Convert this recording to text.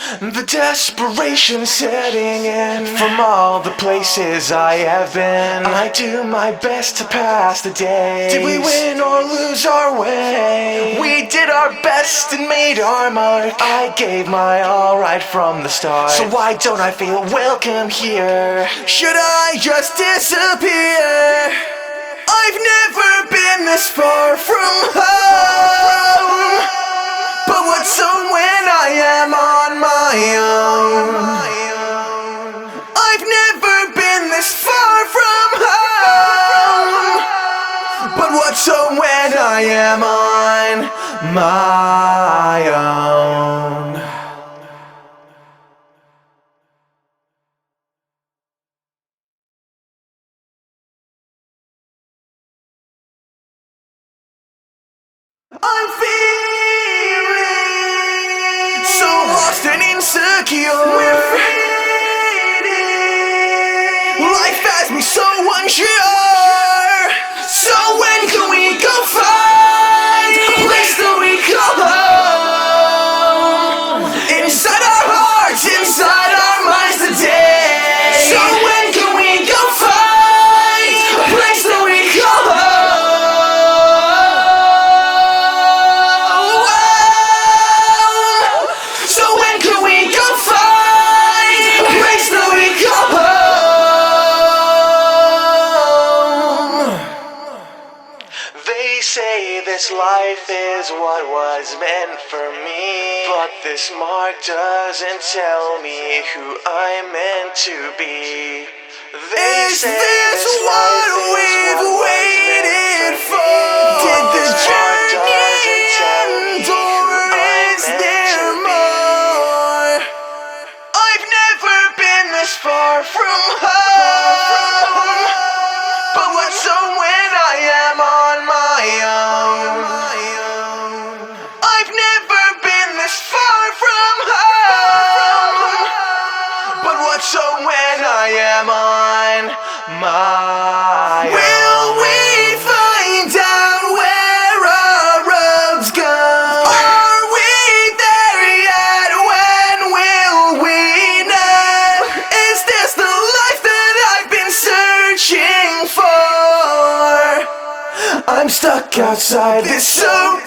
The desperation setting in from all the places I have been. I do my best to pass the day. Did we win or lose our way? We did our best and made our mark. I gave my all right from the start. So why don't I feel welcome here? Should I just disappear? I've never been this far from home. But what's so when I am on my own? I've never been this far from home. But what's so when I am on my own? I'm feeling so lost and insecure. We're fading. Life has me so unsure. So when can we go find a place that we call home? Inside our hearts, inside our minds today. So when can we go find a place that we call home? They say this life is what was meant for me, but this mark doesn't tell me who I'm meant to be. They say this what we've waited for? Did the journey end or is there more? I've never been this far from home, but what's so when I am on my own? I've never been this far from home, but what's so when I am on my own? Will we find out where our roads go? Are we there yet? When will we know? Is this the life that I've been searching for? I'm stuck outside this so